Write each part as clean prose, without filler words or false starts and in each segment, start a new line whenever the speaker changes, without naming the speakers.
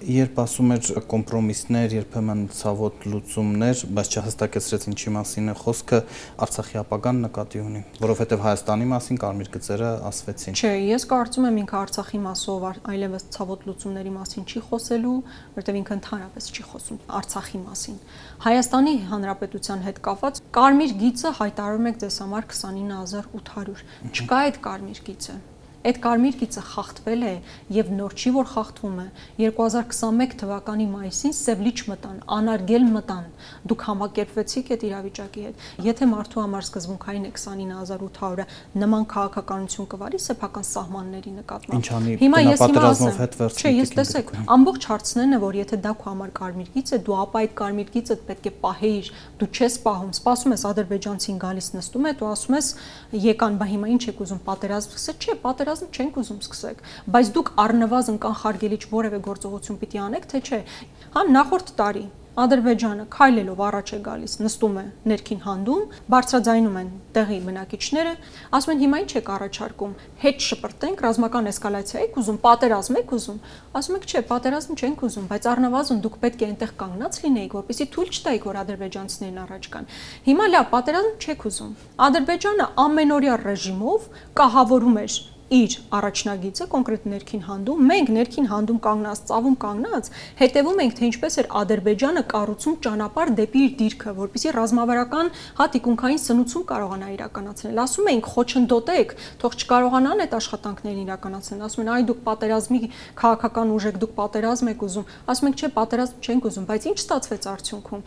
Երբ ասում էր կոմպրոմիսներ, երբեմն ցավոտ լուծումներ, բայց չհստակեցրեց ինչի մասին է խոսքը, Արցախի ապագան նկատի ունի, որովհետև Հայաստանի մասին կարմիր գծերը ասվեցին։
Չէ, ես կարծում եմ ինքը Արցախի մասով այլևս ցավոտ լուծումների մասին չի խոսելու, որտեղ ինքը ընդհանրապես չի խոսում Արցախի մասին։ Հայաստանի Հանրապետության հետ կապված կարմիր գիծը հայտարարում եք ձեզ համար 29800։ Չկա այդ կարմիր գիծը։ Այդ կարմիր գիծը խախտվել է եւ նոր չի որ խախտվում է 2021 թվականի մայիսին Սևլիչ մտան, անարգել մտան, դուք համակերպվեցիք այդ իրավիճակի հետ։ Եթե մարդու համար սկզբունքային է 29800-ը նման քաղաքականություն կվարի սեփական սահմանների նկատմամբ։
Հիմա ես պատերազմով հետ վերցնի։
Չէ, ես տեսեք, ամբողջ հարցն է, որ եթե դա քո համար կարմիր գիծ է, դու ապա այդ կարմիր գիծը պետք է պահեիր, դու չես պահում, սպասում ես ադրբեջանցին գալիս նստում է, դու ասում ես եկան, բա հիմա ինչ եք ուզում պատերազմ սկսել, չէ, պատերազմ չենք ուզում սկսեք, բայց դուք առնվազն կանխարգելիչ որևէ գործողություն պիտի անեք, թե չէ։ Հա նախորդ տարի Ադրբեջանը քայլելով առաջ է գալիս, նստում է ներքին հանդում, բարձրաձայնում են տեղի բնակիչները, ասում են հիմա ինչ եք առաջարկում, հետ շպրտենք, ռազմական էսկալացիա եք ուզում, պատերազմ եք ուզում, ասում եք չէ, պատերազմ չենք ուզում, բայց առնվազն դուք պետք է այնտեղ կանգնած լինեիք, որպեսզի թույլ չտայիք, որ ադրբեջանցիներն առաջ գան։ Հիմա լավ, պատերազմ չեք ուզում։ Ադրբեջանը ամենօրյա ռեժիմով կահավորում էր իր առաջնագիծը կոնկրետ ներքին հանդում, մենք ներքին հանդում կանգնած, ծավում կանգնած, հետևում ենք, թե ինչպես էր Ադրբեջանը կառուցում ճանապարհ դեպի իր դիրքը, որպեսզի ռազմավարական հատիկունքային սնուցում կարողանա իրականացնել։ Ասում ենք, խոչընդոտեք, թող չկարողանան այդ աշխատանքներն իրականացնել։ Ասում են, այ դուք պատերազմի քաղաքական ուժ եք, դուք պատերազմ եք ուզում։ Ասում ենք, չէ, պատերազմ չենք ուզում, բայց ինչ ստացվեց արդյունքում։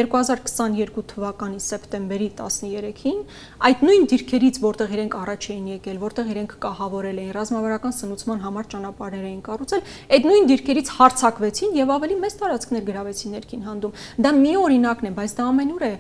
2022 թվականի սեպտեմբերի 13-ին այդ նույն դիրքերից, որտեղ իրենք առաջ էին եկել, որտեղ իրենք կահավորել էին, ռազմավարական սնուցման համար ճանապարհներ էին կառուցել, այդ նույն դիրքերից հարձակվեցին եւ ավելի մեծ տարածքներ գրավեցին ներքին հանդում։ Դա մի օրինակն է, բայց դա ամենուր է։